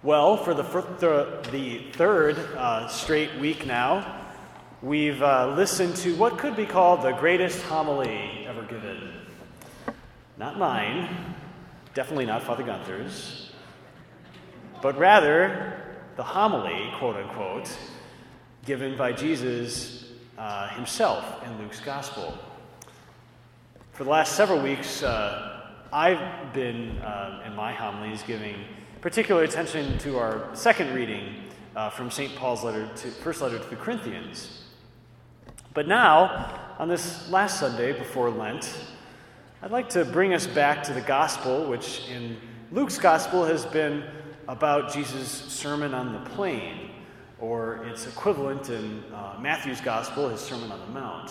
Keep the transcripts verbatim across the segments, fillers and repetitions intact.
Well, for the, fir- the third uh, straight week now, we've uh, listened to what could be called the greatest homily ever given. Not mine, definitely not Father Gunther's, but rather the homily, quote unquote, given by Jesus uh, himself in Luke's Gospel. For the last several weeks, uh, I've been, uh, in my homilies, giving particular attention to our second reading uh, from Saint Paul's letter to, first letter to the Corinthians. But now, on this last Sunday before Lent, I'd like to bring us back to the Gospel, which in Luke's Gospel has been about Jesus' Sermon on the Plain, or its equivalent in uh, Matthew's Gospel, his Sermon on the Mount.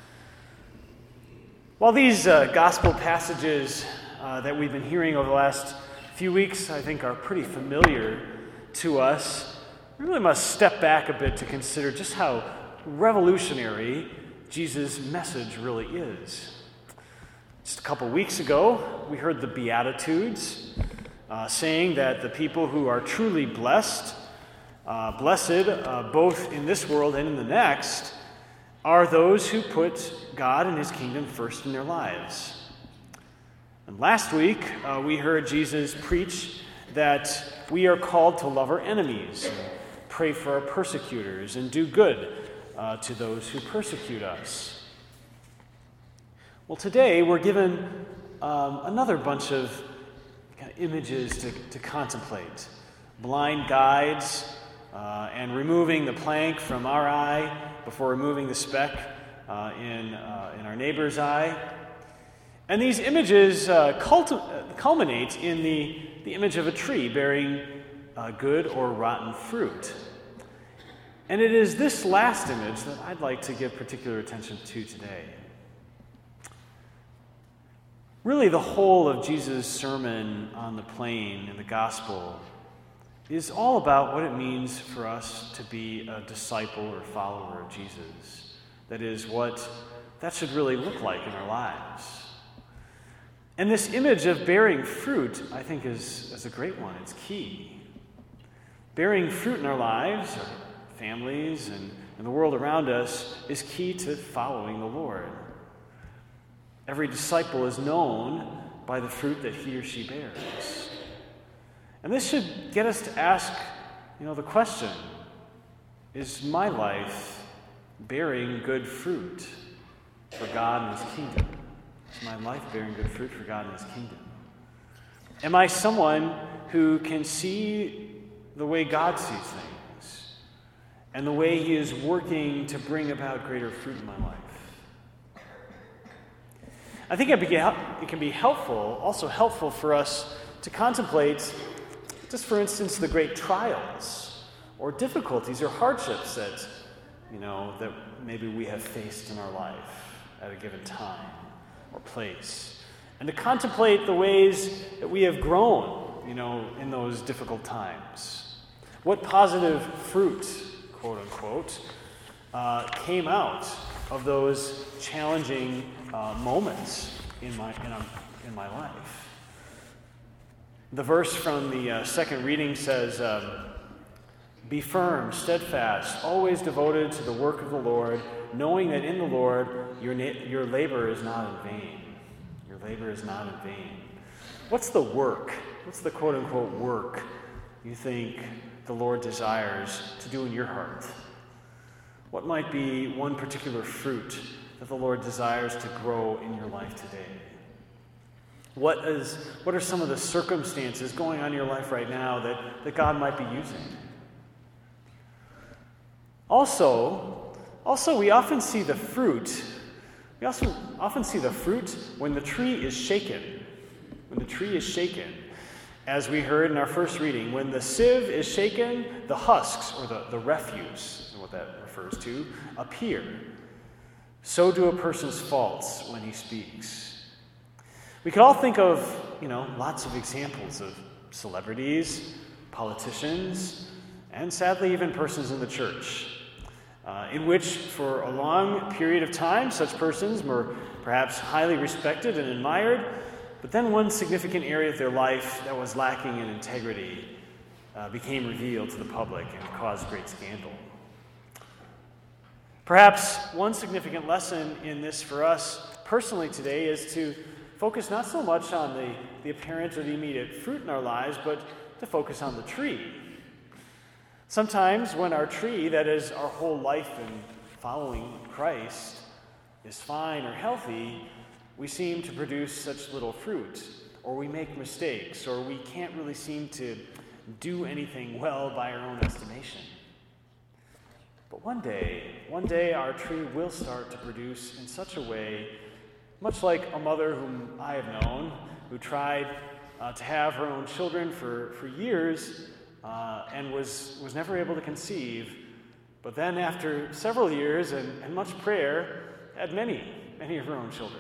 While these uh, Gospel passages uh, that we've been hearing over the last few weeks, I think, are pretty familiar to us, we really must step back a bit to consider just how revolutionary Jesus' message really is. Just a couple weeks ago, we heard the Beatitudes uh, saying that the people who are truly blessed, uh, blessed uh, both in this world and in the next, are those who put God and his kingdom first in their lives. And last week, uh, we heard Jesus preach that we are called to love our enemies, and pray for our persecutors, and do good uh, to those who persecute us. Well, today we're given um, another bunch of kind of images to, to contemplate. Blind guides, uh, and removing the plank from our eye before removing the speck uh, in, uh, in our neighbor's eye. And these images uh, culti- culminate in the, the image of a tree bearing uh, good or rotten fruit. And it is this last image that I'd like to give particular attention to today. Really, the whole of Jesus' Sermon on the Plain in the Gospel is all about what it means for us to be a disciple or follower of Jesus. That is, what that should really look like in our lives. And this image of bearing fruit, I think, is, is a great one. It's key. Bearing fruit in our lives, our families, and, and the world around us is key to following the Lord. Every disciple is known by the fruit that he or she bears. And this should get us to ask, you know, the question, is my life bearing good fruit for God and his kingdom? Is my life bearing good fruit for God and his kingdom? Am I someone who can see the way God sees things and the way he is working to bring about greater fruit in my life? I think it can be helpful, also helpful for us to contemplate, just for instance, the great trials or difficulties or hardships that, you know, that maybe we have faced in our life at a given time or place, and to contemplate the ways that we have grown, you know, in those difficult times. What positive fruit, quote unquote, uh, came out of those challenging uh, moments in my in, a, in my life. The verse from the uh, second reading says, um, "Be firm, steadfast, always devoted to the work of the Lord, knowing that in the Lord your na- your labor is not in vain." Your labor is not in vain. What's the work? What's the quote unquote work you think the Lord desires to do in your heart? What might be one particular fruit that the Lord desires to grow in your life today? What is what are some of the circumstances going on in your life right now that, that God might be using? Also, also we often see the fruit. We also often see the fruit when the tree is shaken. When the tree is shaken. As we heard in our first reading, when the sieve is shaken, the husks, or the, the refuse, is what that refers to, appear. So do a person's faults when he speaks. We could all think of, you know, lots of examples of celebrities, politicians, and sadly even persons in the church, uh, in which for a long period of time such persons were perhaps highly respected and admired, but then one significant area of their life that was lacking in integrity uh, became revealed to the public and caused great scandal. Perhaps one significant lesson in this for us personally today is to focus not so much on the, the apparent or the immediate fruit in our lives, but to focus on the tree. Sometimes when our tree, that is our whole life in following Christ, is fine or healthy, we seem to produce such little fruit, or we make mistakes, or we can't really seem to do anything well by our own estimation. But one day, one day our tree will start to produce in such a way, much like a mother whom I have known, who tried uh, to have her own children for, for years uh, and was, was never able to conceive, but then after several years and, and much prayer, had many, many of her own children.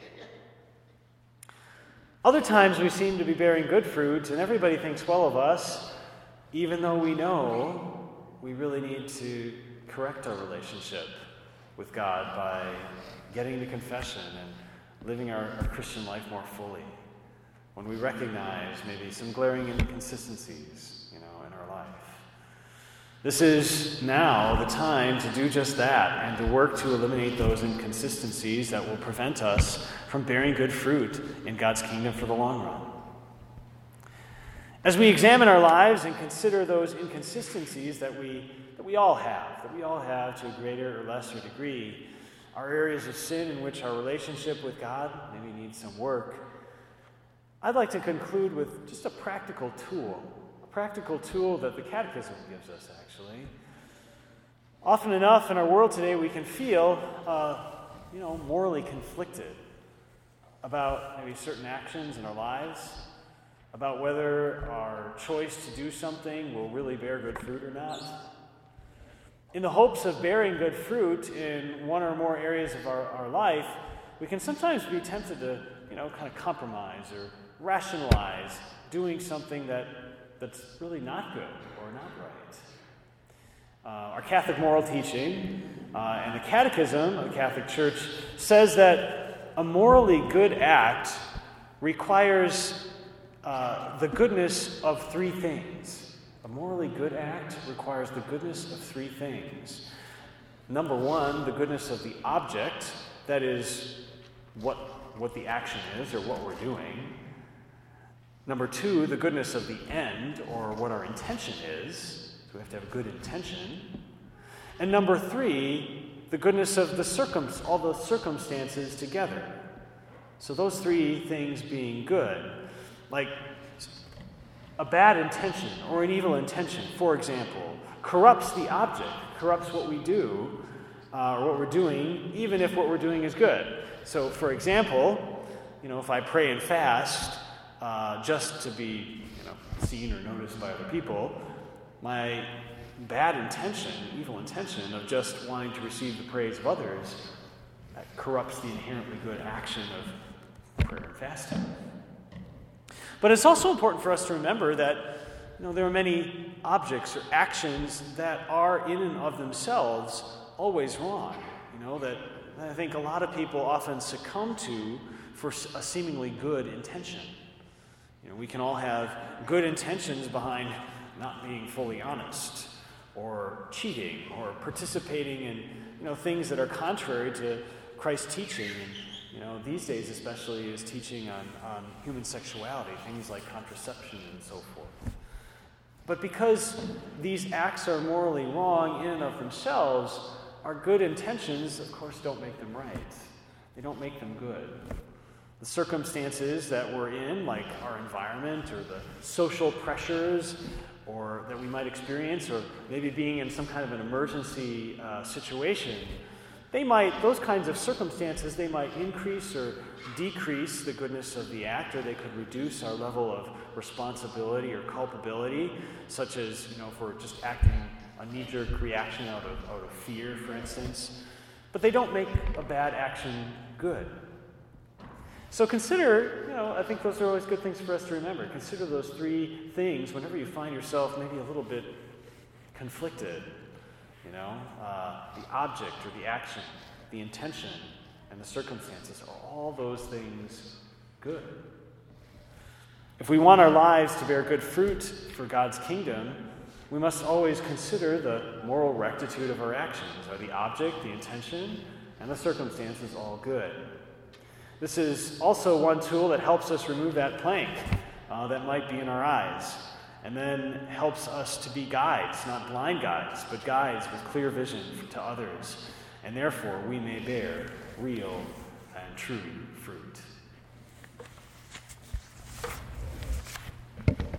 Other times we seem to be bearing good fruit, and everybody thinks well of us, even though we know we really need to correct our relationship with God by getting to confession and living our, our Christian life more fully. When we recognize maybe some glaring inconsistencies, you know, in our life. This is now the time to do just that and to work to eliminate those inconsistencies that will prevent us from bearing good fruit in God's kingdom for the long run. As we examine our lives and consider those inconsistencies that we that we all have, that we all have to a greater or lesser degree, our areas of sin in which our relationship with God maybe needs some work, I'd like to conclude with just a practical tool, a practical tool that the Catechism gives us, actually. Often enough in our world today, we can feel, uh, you know, morally conflicted about maybe certain actions in our lives, about whether our choice to do something will really bear good fruit or not. In the hopes of bearing good fruit in one or more areas of our, our life, we can sometimes be tempted to, you know, kind of compromise or rationalize doing something that, that's really not good or not right. Uh, our Catholic moral teaching uh, and the Catechism of the Catholic Church says that a morally good act requires uh, the goodness of three things. A morally good act requires the goodness of three things. Number one, the goodness of the object, that is, what, what the action is or what we're doing. Number two, the goodness of the end, or what our intention is. So we have to have good intention. And number three, the goodness of the circum all the circumstances together. So those three things being good. Like a bad intention or an evil intention, for example, corrupts the object, corrupts what we do uh, or what we're doing, even if what we're doing is good. So, for example, you know, if I pray and fast uh, just to be, you know, seen or noticed by other people, my bad intention, evil intention of just wanting to receive the praise of others, that corrupts the inherently good action of prayer and fasting. But it's also important for us to remember that, you know, there are many objects or actions that are in and of themselves always wrong. You know, that I think a lot of people often succumb to for a seemingly good intention. You know, we can all have good intentions behind not being fully honest, or cheating, or participating in, you know, things that are contrary to Christ's teaching. And, you know, these days especially is teaching on, on human sexuality, things like contraception and so forth. But because these acts are morally wrong in and of themselves, our good intentions, of course, don't make them right. They don't make them good. The circumstances that we're in, like our environment or the social pressures or that we might experience, or maybe being in some kind of an emergency uh, situation, They might, those kinds of circumstances, they might increase or decrease the goodness of the act, or they could reduce our level of responsibility or culpability, such as, you know, if we're just acting a knee-jerk reaction out of, out of fear, for instance. But they don't make a bad action good. So consider, you know, I think those are always good things for us to remember. Consider those three things whenever you find yourself maybe a little bit conflicted. You know, uh, the object or the action, the intention, and the circumstances, are all those things good? If we want our lives to bear good fruit for God's kingdom, we must always consider the moral rectitude of our actions. Are the object, the intention, and the circumstances all good? This is also one tool that helps us remove that plank uh, that might be in our eyes, and then helps us to be guides, not blind guides, but guides with clear vision to others, and therefore we may bear real and true fruit.